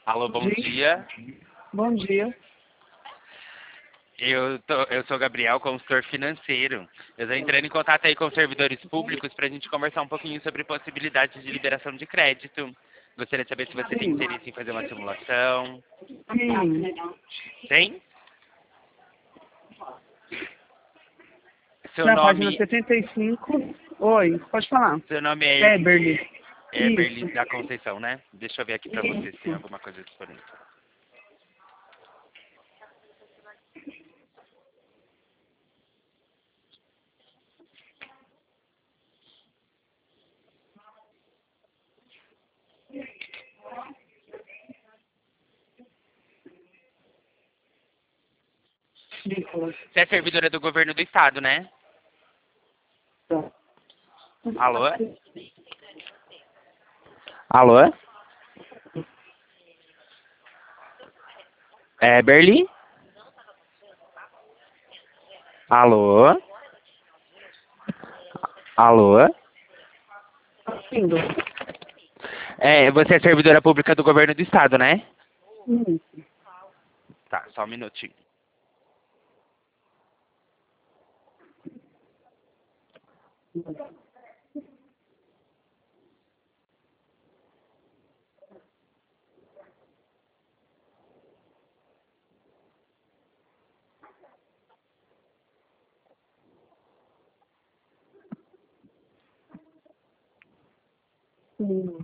Alô, bom dia. Bom dia. Eu sou Gabriel, consultor financeiro. Eu estou entrando em contato aí com os servidores públicos para a gente conversar um pouquinho sobre possibilidades de liberação de crédito. Gostaria de saber se você tem interesse em fazer uma simulação. Sim. Tem? Seu Na página nome, 75. Oi, pode falar. seu nome é Eberly. Eberly Isso. da Conceição, né? Deixa eu ver aqui para você se tem Isso. alguma coisa disponível. Nicolas. Você é servidora do governo do estado, né? Alô? Alô? Eberly? Alô? Alô? Indo. Você é servidora pública do governo do estado, né? Isso. Tá, só um minutinho. Sim.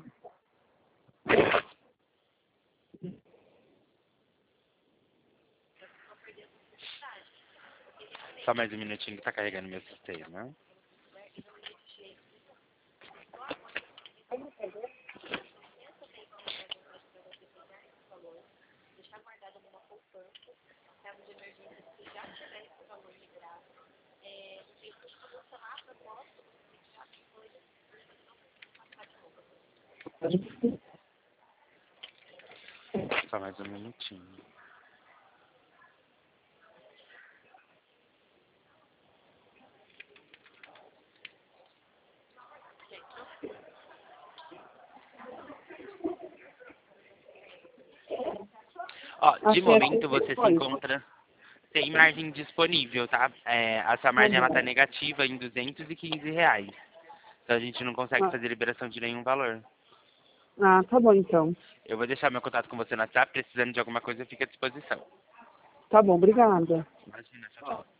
Só mais um minutinho que tá carregando meu sistema. Só mais um minutinho. Ó, de momento você se encontra sem margem disponível, tá? Essa margem ela tá negativa em R$ 215. Então a gente não consegue fazer liberação de nenhum valor. Tá bom então. Eu vou deixar meu contato com você no WhatsApp, precisando de alguma coisa, fica à disposição. Tá bom, obrigada. Imagina, tchau, tchau.